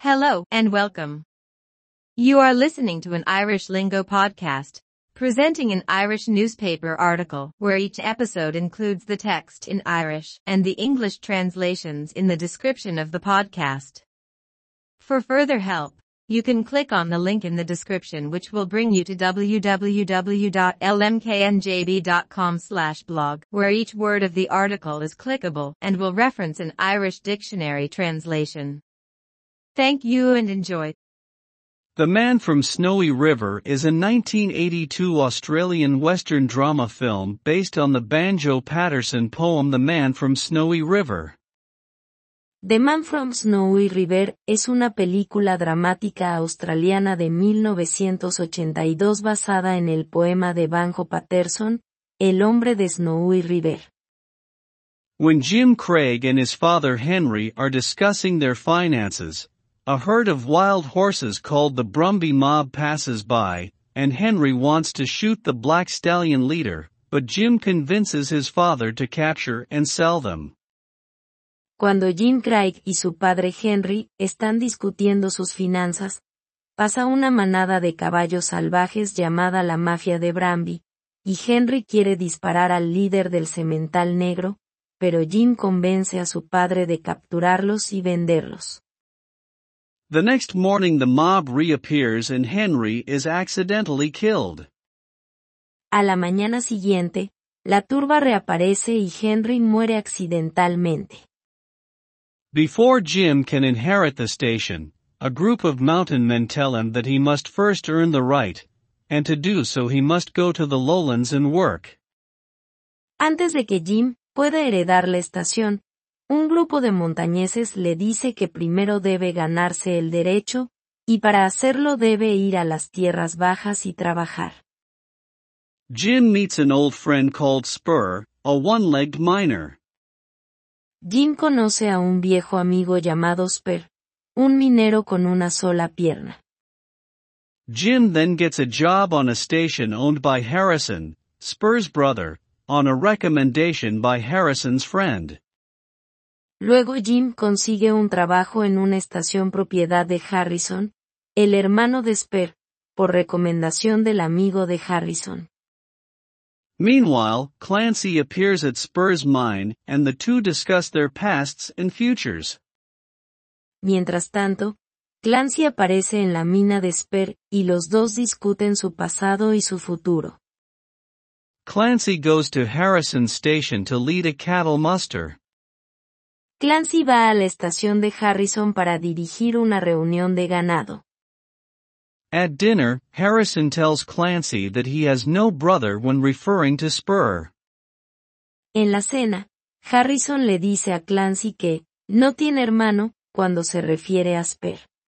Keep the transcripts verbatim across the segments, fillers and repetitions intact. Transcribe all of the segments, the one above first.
Hello, and welcome. You are listening to an Irish Lingo podcast, presenting an Irish newspaper article where each episode includes the text in Irish and the English translations in the description of the podcast. For further help, you can click on the link in the description which will bring you to w w w dot l m k n j b dot com slash blog, where each word of the article is clickable and will reference an Irish dictionary translation. Thank you and enjoy. The Man from Snowy River is a nineteen eighty-two Australian Western drama film based on the Banjo Paterson poem The Man from Snowy River. The Man from Snowy River es una película dramática australiana de mil novecientos ochenta y dos basada en el poema de Banjo Paterson, El hombre de Snowy River. When Jim Craig and his father Henry are discussing their finances, a herd of wild horses called the Brumby Mob passes by, and Henry wants to shoot the black stallion leader, but Jim convinces his father to capture and sell them. Cuando Jim Craig y su padre Henry están discutiendo sus finanzas, pasa una manada de caballos salvajes llamada la Mafia de Brumby, y Henry quiere disparar al líder del semental negro, pero Jim convence a su padre de capturarlos y venderlos. The next morning the mob reappears and Henry is accidentally killed. A la mañana siguiente, la turba reaparece y Henry muere accidentalmente. Before Jim can inherit the station, a group of mountain men tell him that he must first earn the right, and to do so he must go to the lowlands and work. Antes de que Jim pueda heredar la estación, un grupo de montañeses le dice que primero debe ganarse el derecho, y para hacerlo debe ir a las tierras bajas y trabajar. Jim meets an old friend called Spur, a one-legged miner. Jim conoce a un viejo amigo llamado Spur, un minero con una sola pierna. Jim then gets a job on a station owned by Harrison, Spur's brother, on a recommendation by Harrison's friend. Luego Jim consigue un trabajo en una estación propiedad de Harrison, el hermano de Spur, por recomendación del amigo de Harrison. Meanwhile, Clancy appears at Spur's mine, and the two discuss their pasts and futures. Mientras tanto, Clancy aparece en la mina de Spur, y los dos discuten su pasado y su futuro. Clancy goes to Harrison's station to lead a cattle muster. Clancy va a la estación de Harrison para dirigir una reunión de ganado. At dinner, Harrison tells Clancy that he has no brother when referring to Spur. En la cena, Harrison le dice a Clancy que no tiene hermano cuando se refiere a Spur.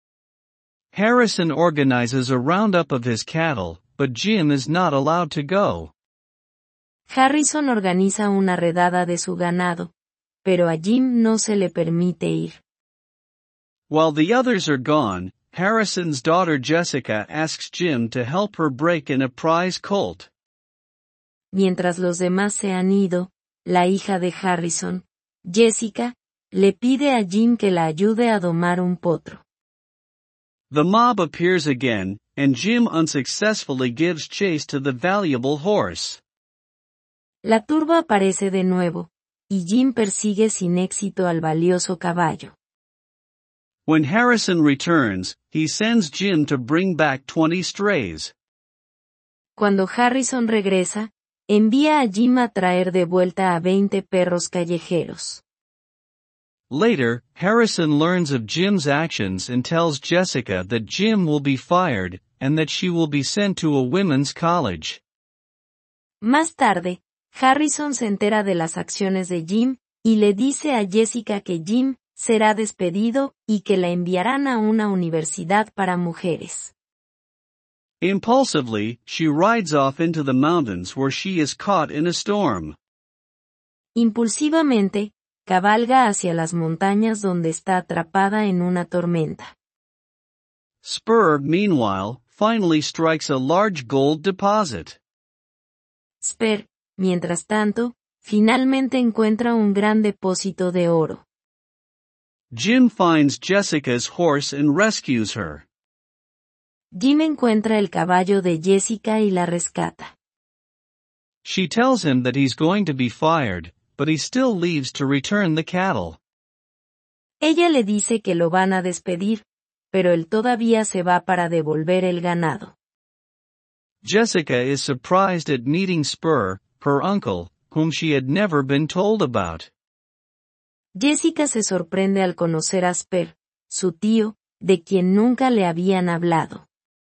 Harrison organizes a roundup of his cattle, but Jim is not allowed to go. Harrison organiza una redada de su ganado, pero a Jim no se le permite ir. While the others are gone, Harrison's daughter Jessica asks Jim to help her break in a prize colt. Mientras los demás se han ido, la hija de Harrison, Jessica, le pide a Jim que la ayude a domar un potro. The mob appears again, and Jim unsuccessfully gives chase to the valuable horse. La turba aparece de nuevo, y Jim persigue sin éxito al valioso caballo. When Harrison returns, he sends Jim to bring back twenty strays. Cuando Harrison regresa, envía a Jim a traer de vuelta a veinte perros callejeros. Later, Harrison learns of Jim's actions and tells Jessica that Jim will be fired, and that she will be sent to a women's college. Más tarde, Harrison se entera de las acciones de Jim, y le dice a Jessica que Jim será despedido, y que la enviarán a una universidad para mujeres. Impulsively, she rides off into the mountains where she is caught in a storm. Impulsivamente, cabalga hacia las montañas donde está atrapada en una tormenta. Spur, meanwhile, finally strikes a large gold deposit. Spur, mientras tanto, finalmente encuentra un gran depósito de oro. Jim finds Jessica's horse and rescues her. Jim encuentra el caballo de Jessica y la rescata. She tells him that he's going to be fired, but he still leaves to return the cattle. Ella le dice que lo van a despedir, pero él todavía se va para devolver el ganado. Jessica is surprised at meeting Spur, her uncle, whom she had never been told about. Jessica se sorprende al conocer a Spur, su tío, de quien nunca le habían hablado.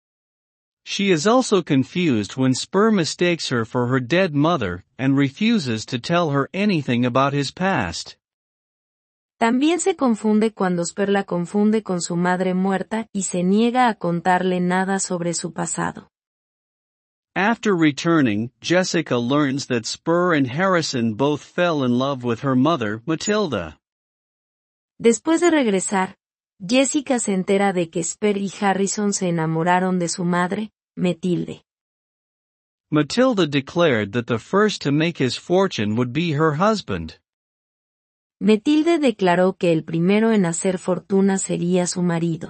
She is also confused when Spur mistakes her for her dead mother and refuses to tell her anything about his past. También se confunde cuando Spur la confunde con su madre muerta y se niega a contarle nada sobre su pasado. After returning, Jessica learns that Spur and Harrison both fell in love with her mother, Matilda. Después de regresar, Jessica se entera de que Spur y Harrison se enamoraron de su madre, Matilde. Matilda declared that the first to make his fortune would be her husband. Matilde declaró que el primero en hacer fortuna sería su marido.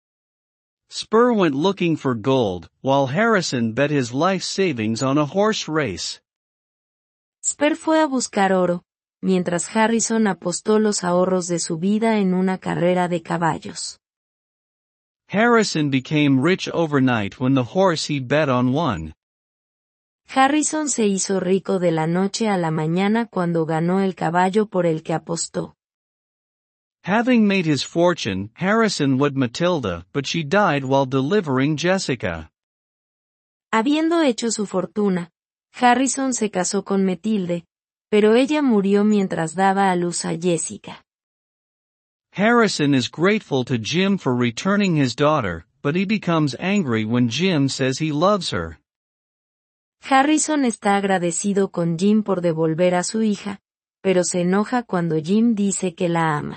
Spur went looking for gold, while Harrison bet his life savings on a horse race. Spur fue a buscar oro, mientras Harrison apostó los ahorros de su vida en una carrera de caballos. Harrison became rich overnight when the horse he bet on won. Harrison se hizo rico de la noche a la mañana cuando ganó el caballo por el que apostó. Having made his fortune, Harrison wed Matilda, but she died while delivering Jessica. Habiendo hecho su fortuna, Harrison se casó con Matilde, pero ella murió mientras daba a luz a Jessica. Harrison is grateful to Jim for returning his daughter, but he becomes angry when Jim says he loves her. Harrison está agradecido con Jim por devolver a su hija, pero se enoja cuando Jim dice que la ama.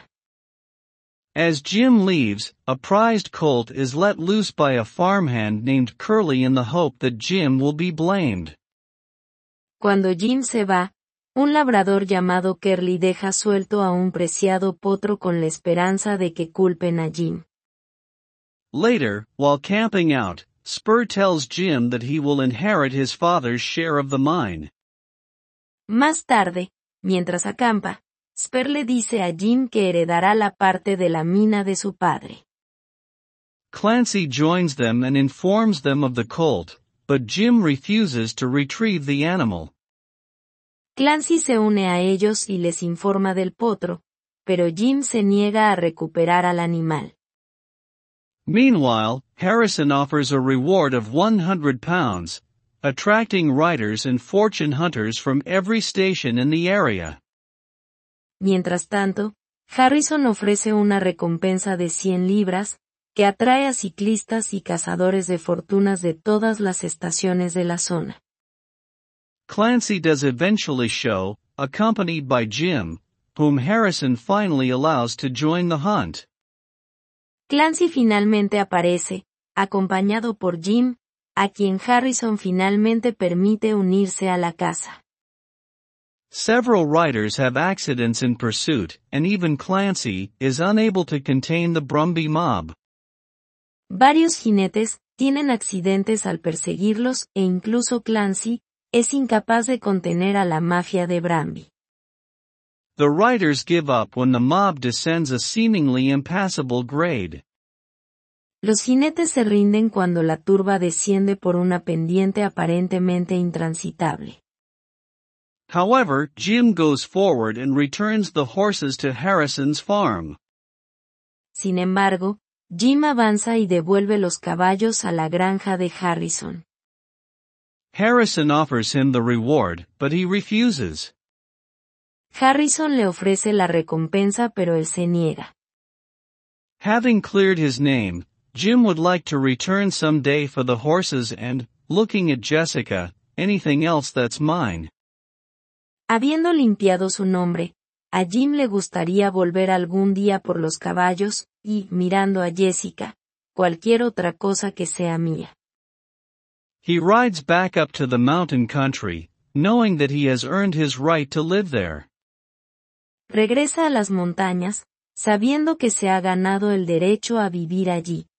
As Jim leaves, a prized colt is let loose by a farmhand named Curly in the hope that Jim will be blamed. Cuando Jim se va, un labrador llamado Curly deja suelto a un preciado potro con la esperanza de que culpen a Jim. Later, while camping out, Spur tells Jim that he will inherit his father's share of the mine. Más tarde, mientras acampa, Spur le dice a Jim que heredará la parte de la mina de su padre. Clancy joins them and informs them of the colt, but Jim refuses to retrieve the animal. Clancy se une a ellos y les informa del potro, pero Jim se niega a recuperar al animal. Meanwhile, Harrison offers a reward of one hundred pounds, attracting riders and fortune hunters from every station in the area. Mientras tanto, Harrison ofrece una recompensa de cien libras, que atrae a ciclistas y cazadores de fortunas de todas las estaciones de la zona. Clancy does eventually show, accompanied by Jim, whom Harrison finally allows to join the hunt. Clancy finalmente aparece, acompañado por Jim, a quien Harrison finalmente permite unirse a la caza. Several riders have accidents in pursuit, and even Clancy is unable to contain the Brumby mob. Varios jinetes tienen accidentes al perseguirlos e incluso Clancy es incapaz de contener a la mafia de Brumby. The riders give up when the mob descends a seemingly impassable grade. Los jinetes se rinden cuando la turba desciende por una pendiente aparentemente intransitable. However, Jim goes forward and returns the horses to Harrison's farm. Sin embargo, Jim avanza y devuelve los caballos a la granja de Harrison. Harrison offers him the reward, but he refuses. Harrison le ofrece la recompensa pero él se niega. Having cleared his name, Jim would like to return someday for the horses and, looking at Jessica, anything else that's mine. Habiendo limpiado su nombre, a Jim le gustaría volver algún día por los caballos, y, mirando a Jessica, cualquier otra cosa que sea mía. He rides back up to the mountain country, knowing that he has earned his right to live there. Regresa a las montañas, sabiendo que se ha ganado el derecho a vivir allí.